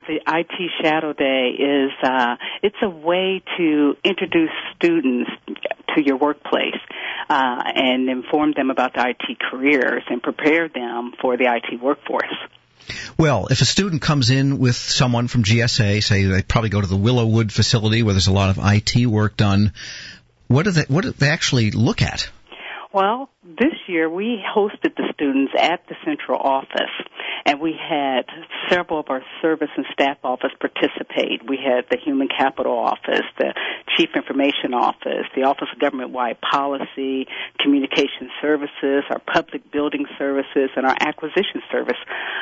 the IT Shadow Day is it's a way to introduce students to your workplace and inform them about the IT careers and prepare them for the IT workforce. Well, if a student comes in with someone from GSA, say they probably go to the Willowwood facility where there's a lot of IT work done, what do they actually look at? Well, this year we hosted the students at the central office, and we had several of our service and staff office participate. We had the Human Capital Office, the Chief Information Office, the Office of Government-Wide Policy, Communication Services, our Public Building Services, and our Acquisition Service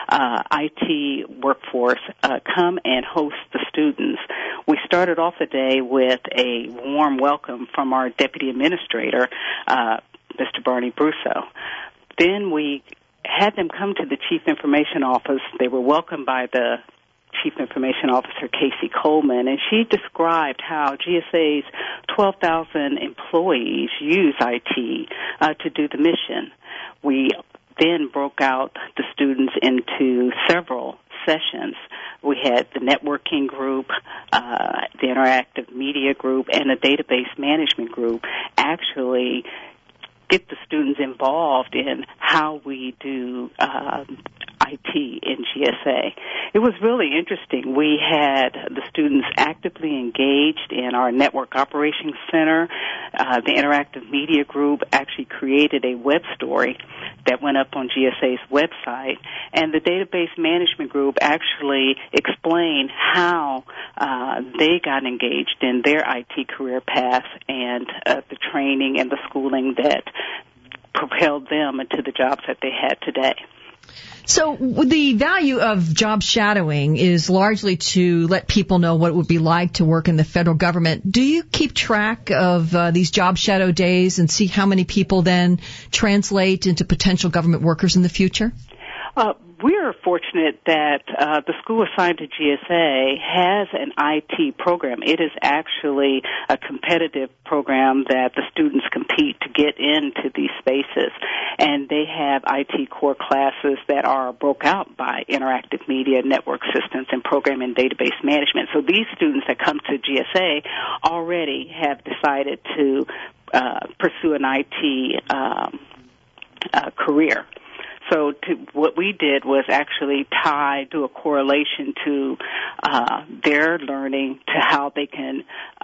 IT workforce come and host the students. We started off the day with a warm welcome from our Deputy Administrator, Mr. Barney Brusso. Then we had them come to the Chief Information Office. They were welcomed by the Chief Information Officer, Casey Coleman, and she described how GSA's 12,000 employees use IT to do the mission. We then broke out the students into several sessions. We had the networking group, the interactive media group, and the database management group actually get the students involved in how we do IT in GSA. It was really interesting. We had the students actively engaged in our Network Operations Center. The Interactive Media Group actually created a web story that went up on GSA's website, and the Database Management Group actually explained how they got engaged in their IT career path and the training and the schooling that propelled them into the jobs that they had today. So the value of job shadowing is largely to let people know what it would be like to work in the federal government. Do you keep track of these job shadow days and see how many people then translate into potential government workers in the future? We are fortunate that the school assigned to GSA has an IT program. It is actually a competitive program that the students compete to get into these spaces. And they have IT core classes that are broke out by interactive media, network systems, and program and database management. So these students that come to GSA already have decided to pursue an IT career. So what we did was actually do a correlation to their learning to how they can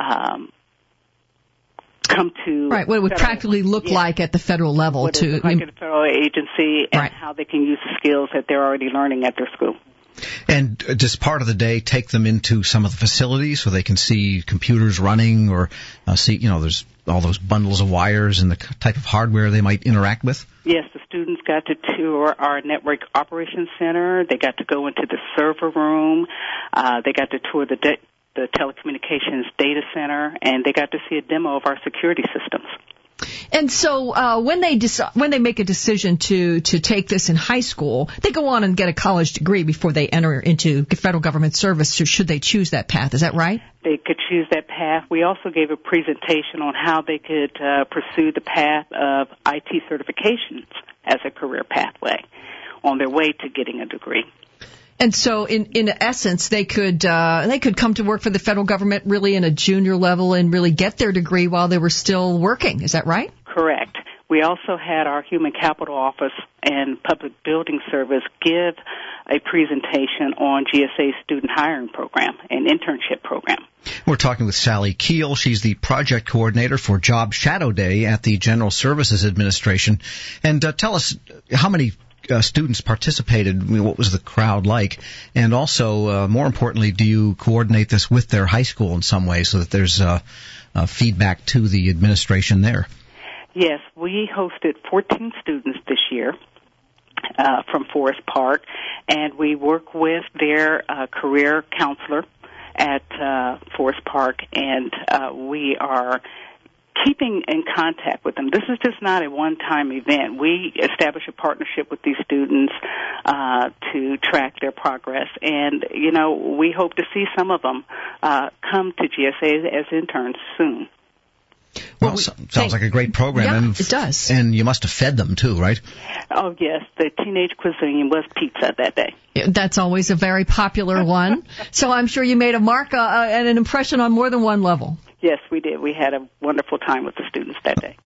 come to... Right, what it would practically look like at the federal level. What it like at a federal agency, and how they can use the skills that they're already learning at their school. And does part of the day take them into some of the facilities so they can see computers running or see, there's all those bundles of wires and the type of hardware they might interact with? Yes, the students got to tour our Network Operations Center. They got to go into the server room. They got to tour the telecommunications data center, and they got to see a demo of our security systems. And so when they make a decision to take this in high school, they go on and get a college degree before they enter into federal government service, should they choose that path. Is that right? They could choose that path. We also gave a presentation on how they could pursue the path of IT certifications as a career pathway on their way to getting a degree. And so, in essence, they could come to work for the federal government really in a junior level and really get their degree while they were still working. Is that right? Correct. We also had our Human Capital Office and Public Building Service give a presentation on GSA's student hiring program and internship program. We're talking with Sally Keel. She's the project coordinator for Job Shadow Day at the General Services Administration. And tell us how many students participated, what was the crowd like, and also, more importantly, do you coordinate this with their high school in some way so that there's feedback to the administration there? Yes, we hosted 14 students this year from Forest Park, and we work with their career counselor at Forest Park, and we are keeping in contact with them. This is just not a one-time event. We establish a partnership with these students to track their progress, and, we hope to see some of them come to GSA as interns soon. Well, sounds like a great program. Yeah, and it does. And you must have fed them too, right? Oh, yes. The teenage cuisine was pizza that day. That's always a very popular one. So I'm sure you made a mark and an impression on more than one level. Yes, we did. We had a wonderful time with the students that day.